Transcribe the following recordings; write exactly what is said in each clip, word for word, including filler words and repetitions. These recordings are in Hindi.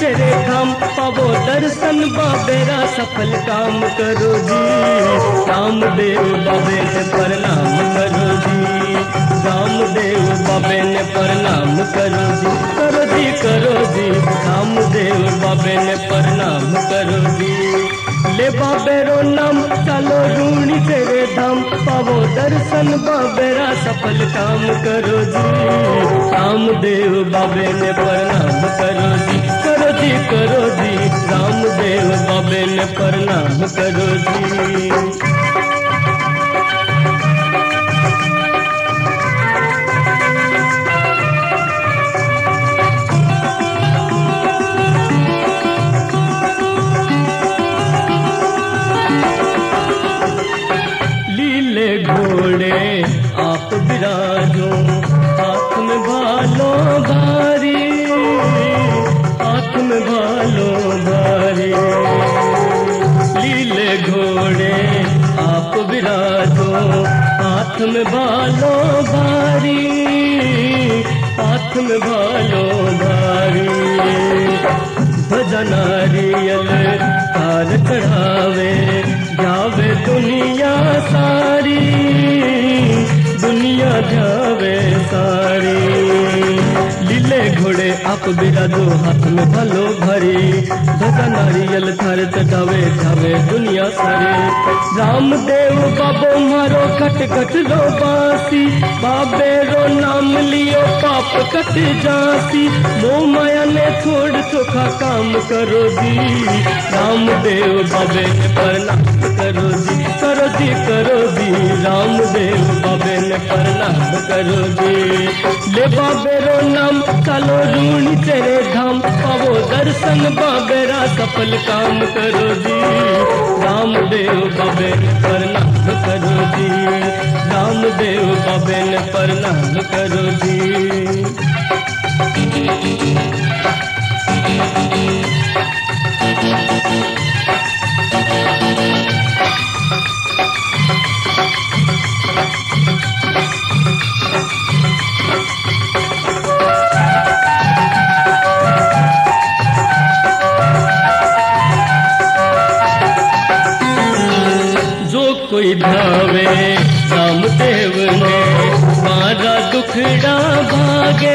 तेरे धाम पावो दर्शन बाबेरा सफल काम करो जी। रामदेव बाबे ने प्रणाम करो जी, रामदेव बाबे ने प्रणाम करो जी, करो जी करो जी, रामदेव बाबे ने प्रणाम करो जी। ले बाबेरो नाम चलो रूणी तेरे धाम पावो दर्शन बाबेरा सफल काम करो जी। रामदेव बाबे ने प्रणाम करो जी, करो जी करो जी, रामदेव बाबे ने प्रणाम करो जी। घोड़े आप विराजो हाथ में भालो भारी, हाथ में भालो भारी। लीले घोड़े आप विराजो हाथ में भालो भारी, हाथ में भालो भारी। ध्वजा नारियल हार चढ़ावे जावे दुनिया सारी, दुनिया जावे सारी। लीले घोड़े आप बिराजो हाथ में भलो भरी, ध्वजा नारियल थार चढ़ावे जावे दुनिया सारी। रामदेव बाबो मारो खट खट रो बासी, बाबे रो नाम लियो पाप कट जासी। मोह माया ने छोड़ चोखा काम करो जी। रामदेव बाबे ने प्रणाम करो जी, करो जी करो जी, रामदेव बाबे ने प्रणाम करो जी। ले बाबे रो नाम चलो रूणी तेरे धाम पावो दर्शन बाबेरा सफल काम करो जी। रामदेव बाबे ने प्रणाम करो जी, रामदेव बाबे ने प्रणाम करो जी। कोई धावे रामदेव ने बारा दुखड़ा भागे,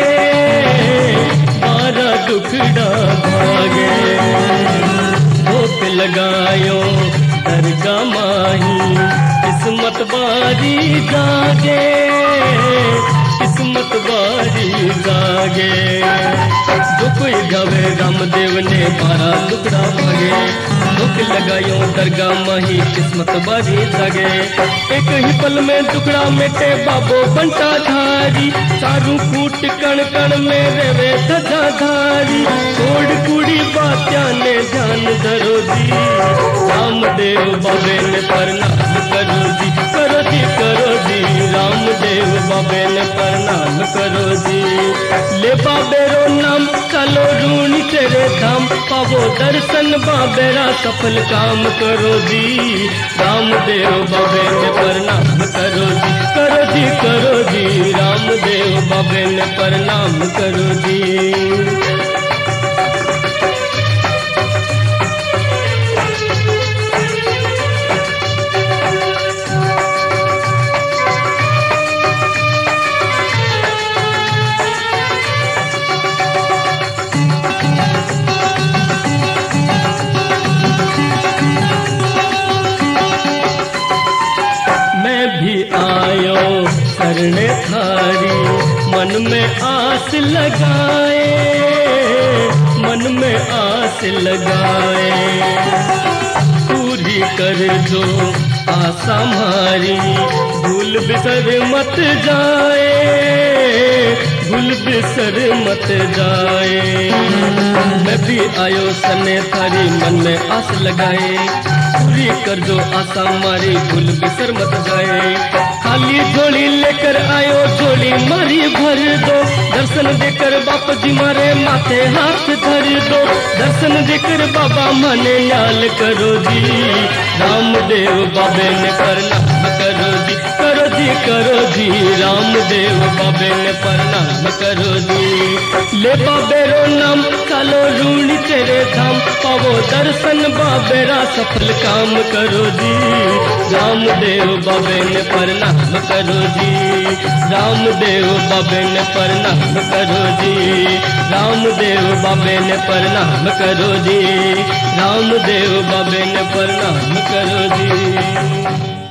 बारा दुखड़ा भागे। भोग लगायो दरगाह माही किस्मत बारी जागे, किस्मत बारी जागे। जो कोई गावे रामदेव ने बारा दुखड़ा भागे, दुख लगायो दरगाह माही किस्मत बारी जागे। एक ही पल में टुकड़ा मेटे बाबो बंटा धारी, चारू कूट कण कण में रेवे ध्वजा धारी। छोड़ कुड़ी बात्या ने ध्यान धरो जी, रामदेव बाबे ने प्रणाम करो जी, करो जी करो जी, रामदेव बाबे ने प्रणाम करो जी। ले बाबे रो नाम चलो रूणी तेरे धाम पावो दर्शन बाबेरा सफल काम करो जी। रामदेव बाबे ने प्रणाम करो जी, करो जी करो जी, रामदेव बाबे ने प्रणाम करो जी। आयो शरण थारी मन में आस लगाए, मन में आस लगाए। पूरी कर दो आशा हमारी, भूल बिसर मत जाए, भूल बिसर मत जाए। मैं भी आयो सने थारी मन में आस लगाए, पूरी कर दो आशा हमारी, भूल बिसर मत जाए। खाली झोली लेकर आयो झोली मारी भर दो, दर्शन देकर बापा जी मारे माथे हाथ धर दो। दर्शन देकर बाबा मने न्याल करो जी, रामदेव बाबे ने प्रणाम करो जी, करो जी करो जी, रामदेव बाबे ने प्रणाम करो जी। ले बाबे रो नाम चलो रूणी तेरे धाम, पावो दर्शन बाबेरा सफल काम करो जी। रामदेव बाबे ने प्रणाम करो जी, रामदेव बाबे ने प्रणाम करो जी, रामदेव बाबे ने प्रणाम करो जी, रामदेव बाबे ने प्रणाम करो जी।